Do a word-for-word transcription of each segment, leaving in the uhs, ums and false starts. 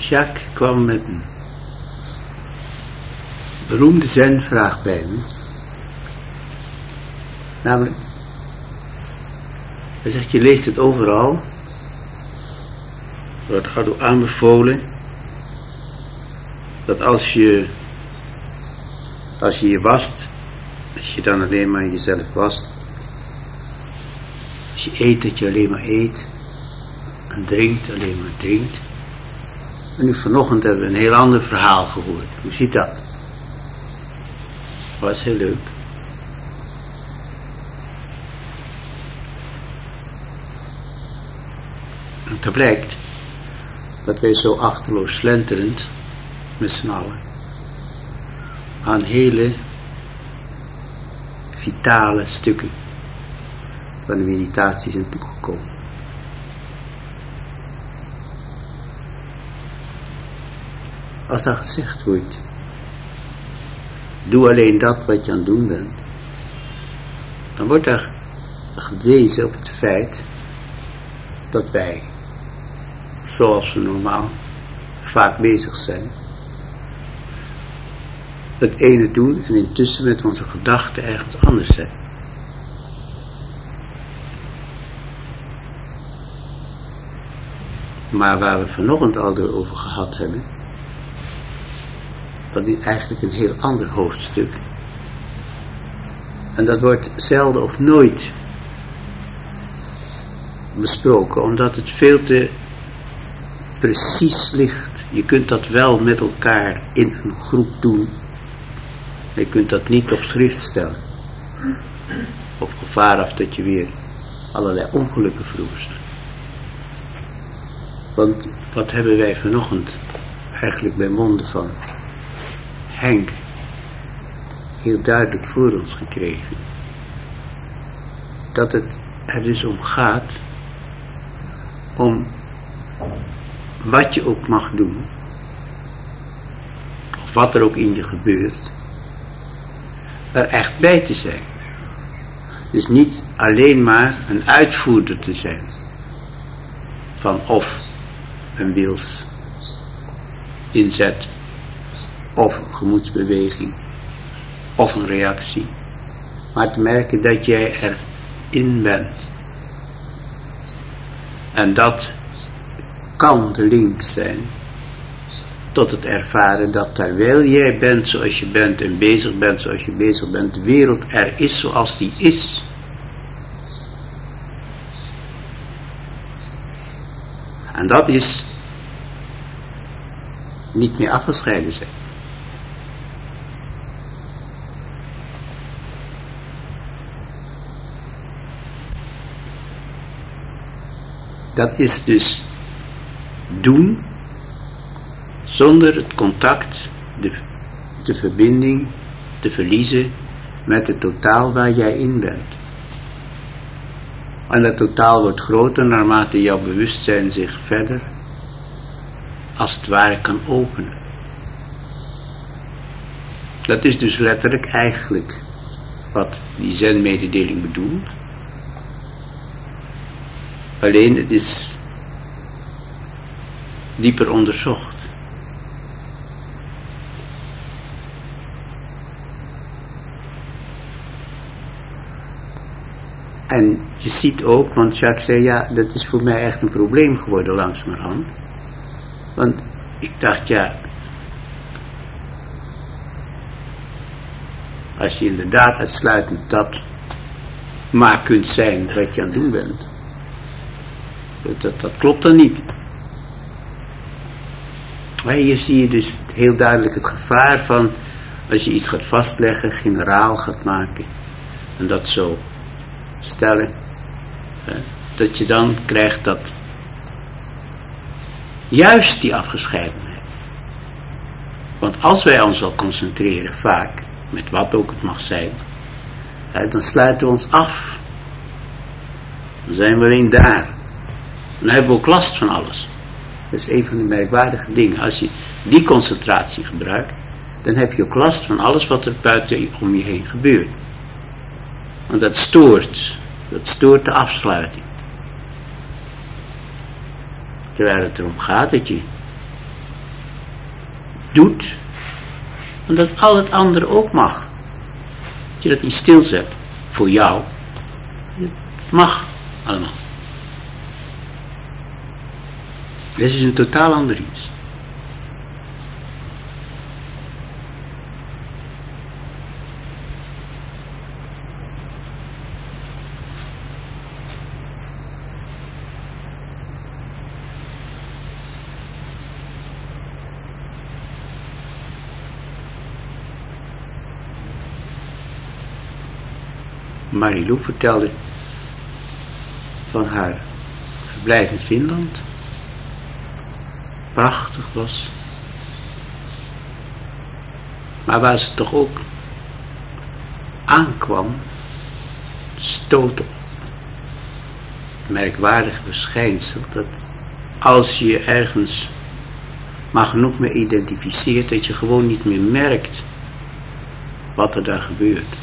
Jacques kwam met een beroemde zenvraag bij me. Namelijk, hij zegt, je leest het overal. Wordt hardop aanbevolen dat als je als je je wast, dat je dan alleen maar jezelf wast. Als je eet, dat je alleen maar eet. En drinkt, alleen maar drinkt. En nu vanochtend hebben we een heel ander verhaal gehoord. Hoe ziet dat? Was heel leuk. En het blijkt dat wij zo achterloos slenterend, met z'n allen, aan hele vitale stukken van de meditatie zijn toegekomen. Als dat gezegd wordt, doe alleen dat wat je aan het doen bent, dan wordt er gewezen op het feit dat wij, zoals we normaal vaak bezig zijn, het ene doen en intussen met onze gedachten ergens anders zijn. Maar waar we vanochtend al door over gehad hebben, dat is eigenlijk een heel ander hoofdstuk. En dat wordt zelden of nooit besproken, omdat het veel te precies ligt. Je kunt dat wel met elkaar in een groep doen. Je kunt dat niet op schrift stellen. Op gevaar af dat je weer allerlei ongelukken veroorzaakt. Want wat hebben wij vanochtend eigenlijk bij monden van Henk heel duidelijk voor ons gekregen. Dat het er dus om gaat om wat je ook mag doen, of wat er ook in je gebeurt, er echt bij te zijn. Dus niet alleen maar een uitvoerder te zijn van of een wilsinzet, of een gemoedsbeweging, of een reactie, maar te merken dat jij erin bent. En dat kan de link zijn tot het ervaren dat terwijl jij bent zoals je bent en bezig bent zoals je bezig bent, de wereld er is zoals die is. En dat is niet meer afgescheiden zijn. Dat is dus doen zonder het contact, de, de verbinding te verliezen met het totaal waar jij in bent. En dat totaal wordt groter naarmate jouw bewustzijn zich verder als het ware kan openen. Dat is dus letterlijk eigenlijk wat die zenmededeling bedoelt. Alleen het is dieper onderzocht. En je ziet ook, want Jacques zei, ja, dat is voor mij echt een probleem geworden langzamerhand. Want ik dacht, ja, als je inderdaad uitsluitend dat maar kunt zijn wat je aan het doen bent, dat, dat klopt dan niet. Maar hier zie je dus heel duidelijk het gevaar van, als je iets gaat vastleggen, generaal gaat maken, en dat zo stellen, hè, dat je dan krijgt dat juist die afgescheidenheid. Want als wij ons al concentreren, vaak, met wat ook het mag zijn, hè, dan sluiten we ons af. Dan zijn we alleen daar. Dan hebben we ook last van alles. Dat is een van de merkwaardige dingen. Als je die concentratie gebruikt, dan heb je ook last van alles wat er buiten om je heen gebeurt. Want dat stoort. Dat stoort de afsluiting. Terwijl het erom gaat dat je doet, omdat al het andere ook mag. Dat je dat niet stilzet voor jou. Het mag allemaal. Dit is een totaal ander iets. Marilou vertelde van haar verblijf in Finland. Prachtig was. Maar waar ze toch ook aankwam, stoot op het merkwaardige verschijnsel dat als je je ergens maar genoeg mee identificeert, dat je gewoon niet meer merkt wat er daar gebeurt.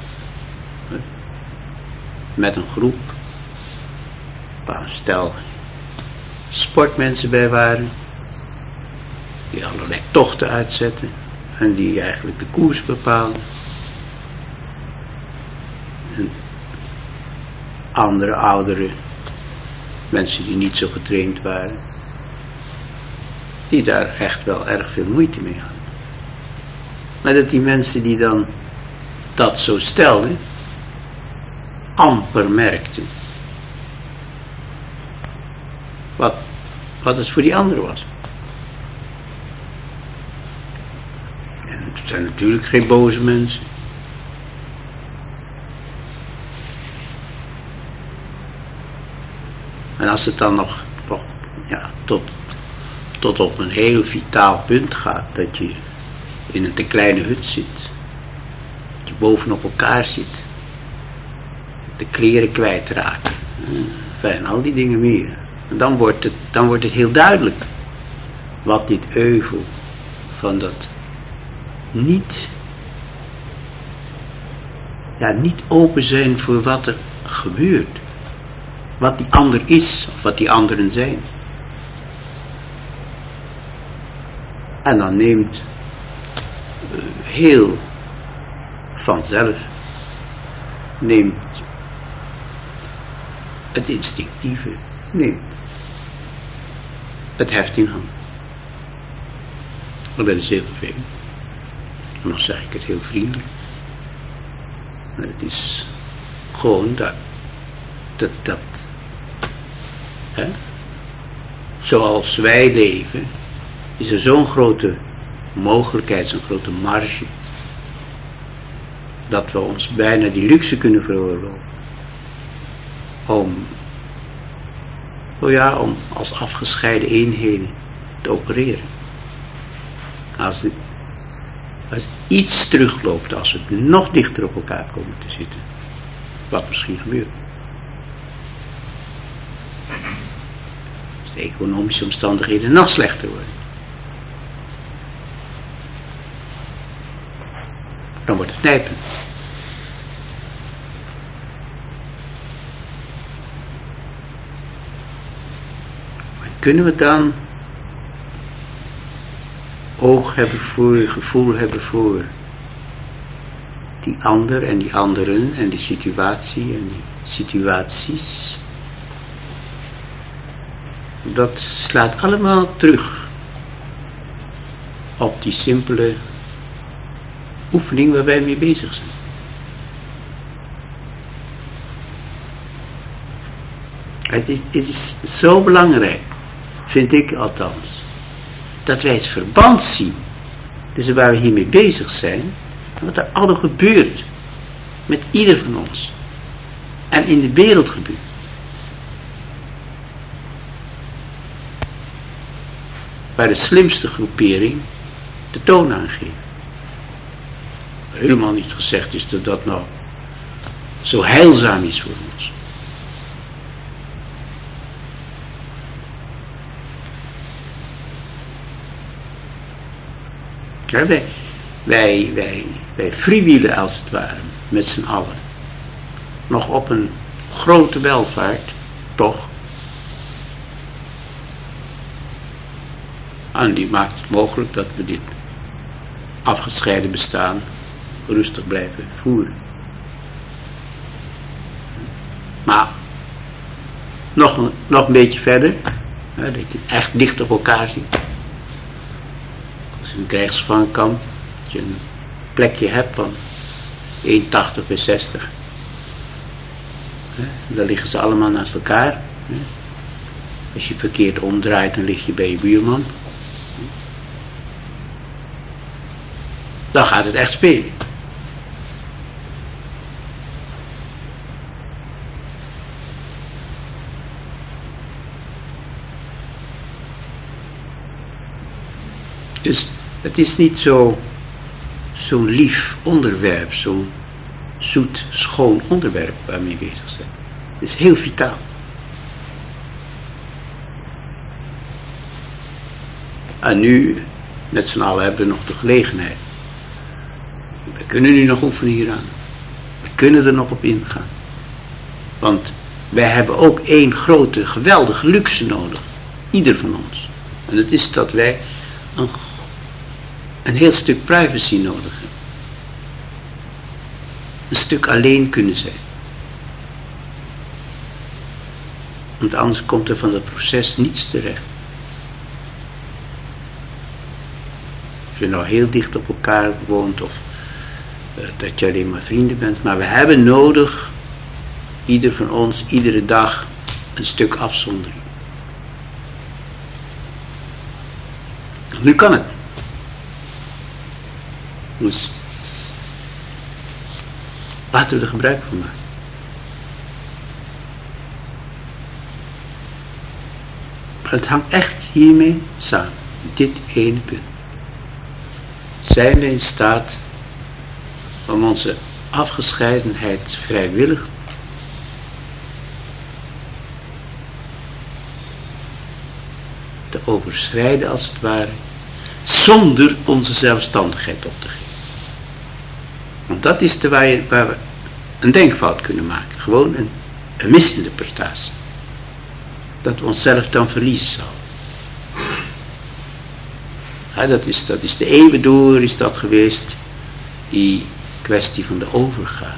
Met een groep, waar een stel sportmensen bij waren, die allerlei tochten uitzetten en die eigenlijk de koers bepalen. En andere oudere mensen die niet zo getraind waren, die daar echt wel erg veel moeite mee hadden. Maar dat die mensen die dan dat zo stelden, amper merkten wat, wat het voor die anderen was. En het zijn natuurlijk geen boze mensen. En als het dan nog, nog ja, tot, tot op een heel vitaal punt gaat, dat je in een te kleine hut zit, dat je bovenop elkaar zit, de kleren kwijtraken, en al die dingen meer. En dan wordt het, dan wordt het heel duidelijk wat dit euvel van dat niet, ja, niet open zijn voor wat er gebeurt, wat die ander is, of wat die anderen zijn. En dan neemt uh, heel vanzelf, neemt het instinctieve, neemt het heft in hand. Maar dat is heel vervelend. En dan zeg ik het heel vriendelijk. Maar het is gewoon dat, dat, dat, hè? Zoals wij leven, is er zo'n grote mogelijkheid, zo'n grote marge, dat we ons bijna die luxe kunnen veroorloven. Om, oh ja, om als afgescheiden eenheden te opereren. Als het, als het iets terugloopt, als we nog dichter op elkaar komen te zitten, wat misschien gebeurt. Als de economische omstandigheden nog slechter worden, dan wordt het nijpend. Kunnen we dan oog hebben voor, gevoel hebben voor die ander en die anderen en die situatie en die situaties? Dat slaat allemaal terug op die simpele oefening waar wij mee bezig zijn. Het is, het is zo belangrijk, vind ik althans, dat wij het verband zien tussen waar we hiermee bezig zijn en wat er allemaal gebeurt met ieder van ons en in de wereld gebeurt. Waar de slimste groepering de toon aangeeft. Helemaal niet gezegd is dat dat nou zo heilzaam is voor ons. Ja, wij, wij, wij, wij freewheelen als het ware, met z'n allen. Nog op een grote welvaart, toch? En die maakt het mogelijk dat we dit afgescheiden bestaan rustig blijven voeren. Maar nog, nog een beetje verder, hè, dat je echt dicht op elkaar ziet. Als je een krijgsgevangenkamp, dat je een plekje hebt van één komma tachtig bij zestig. Hè, daar liggen ze allemaal naast elkaar. Hè. Als je verkeerd omdraait, dan lig je bij je buurman. Dan gaat het echt spelen. Dus het is niet zo zo'n lief onderwerp, zo'n zoet, schoon onderwerp waarmee we bezig zijn. Het is heel vitaal. En nu, met z'n allen, hebben we nog de gelegenheid. We kunnen nu nog oefenen hieraan. We kunnen er nog op ingaan. Want wij hebben ook één grote, geweldige luxe nodig. Ieder van ons. En dat is dat wij een, een heel stuk privacy nodig hebben. Een stuk alleen kunnen zijn. Want anders komt er van dat proces niets terecht. Of je nou heel dicht op elkaar woont of uh, dat je alleen maar vrienden bent. Maar we hebben nodig, ieder van ons, iedere dag, een stuk afzondering. Nu kan het. Dus laten we er gebruik van maken. Het hangt echt hiermee samen. Dit ene punt. Zijn we in staat om onze afgescheidenheid vrijwillig te overschrijden als het ware, zonder onze zelfstandigheid op te geven. Want dat is de waar, je, waar we een denkfout kunnen maken. Gewoon een, een misinterpretatie. Dat we onszelf dan verliezen zouden. Ja, dat, is, dat is de eeuwen door is dat geweest, die kwestie van de overgave.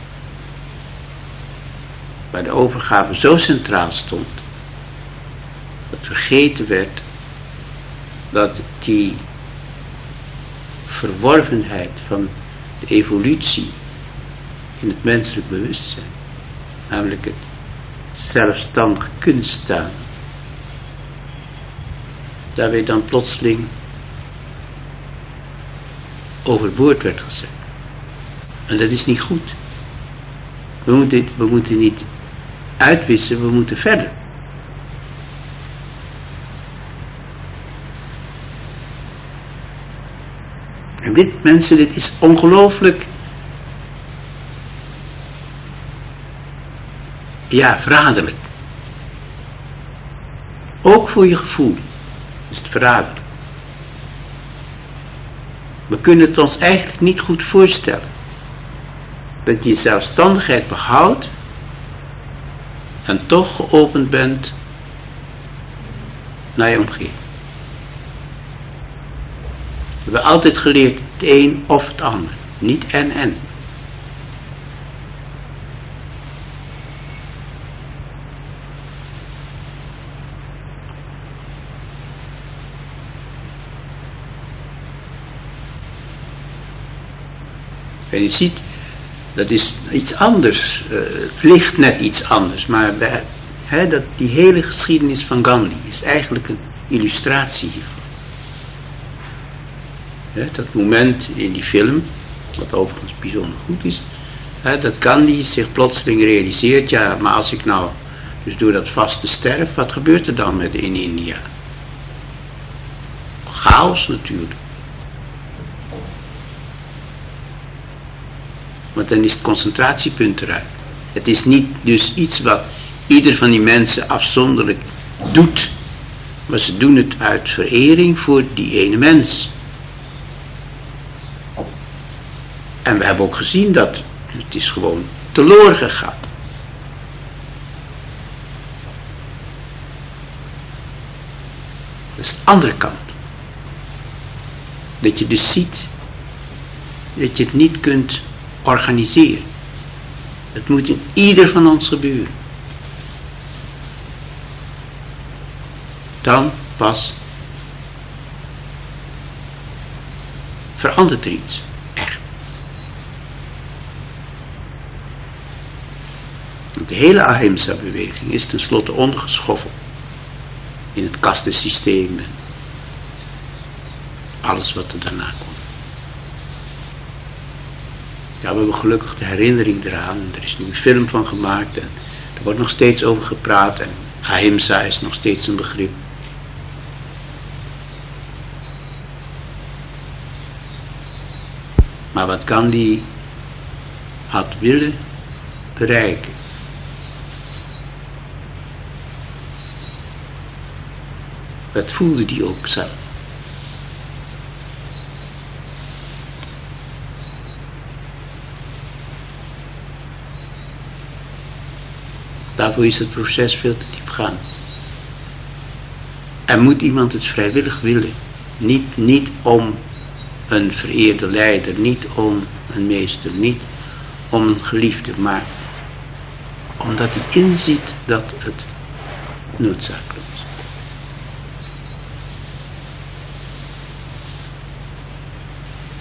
Waar de overgave zo centraal stond, dat vergeten werd dat die verworvenheid van de evolutie in het menselijk bewustzijn, namelijk het zelfstandig kunnen staan, daarbij dan plotseling overboord werd gezet. En dat is niet goed. We moeten, we moeten niet uitwissen, we moeten verder. En dit, mensen, dit is ongelooflijk, ja, verraderlijk. Ook voor je gevoel is het verraderlijk. We kunnen het ons eigenlijk niet goed voorstellen. Dat je zelfstandigheid behoudt en toch geopend bent naar je omgeving. We hebben altijd geleerd het een of het ander. Niet en en. En je ziet, dat is iets anders. Uh, het ligt net iets anders. Maar bij, he, dat, die hele geschiedenis van Gandhi is eigenlijk een illustratie hiervan. He, dat moment in die film, wat overigens bijzonder goed is, he, dat Gandhi zich plotseling realiseert, ja, maar als ik nou dus door dat vaste sterf, wat gebeurt er dan met in India? Chaos natuurlijk. Want dan is het concentratiepunt eruit. Het is niet dus iets wat ieder van die mensen afzonderlijk doet. Maar ze doen het uit verering voor die ene mens. En we hebben ook gezien dat het is gewoon teloor gegaan. Dat is de andere kant. Dat je dus ziet dat je het niet kunt organiseren. Het moet in ieder van ons gebeuren. Dan pas verandert er iets. Echt. De hele Ahimsa-beweging is tenslotte ondergeschoffeld in het kastensysteem en alles wat er daarna komt. Ja, we hebben gelukkig de herinnering eraan. Er is nu een film van gemaakt en er wordt nog steeds over gepraat en Ahimsa is nog steeds een begrip. Maar wat Gandhi had willen bereiken, dat voelde hij ook zelf. Daarvoor is het proces veel te diep gaan. Er moet iemand het vrijwillig willen. Niet, niet om een vereerde leider, niet om een meester, niet om een geliefde, maar omdat hij inziet dat het noodzakelijk is.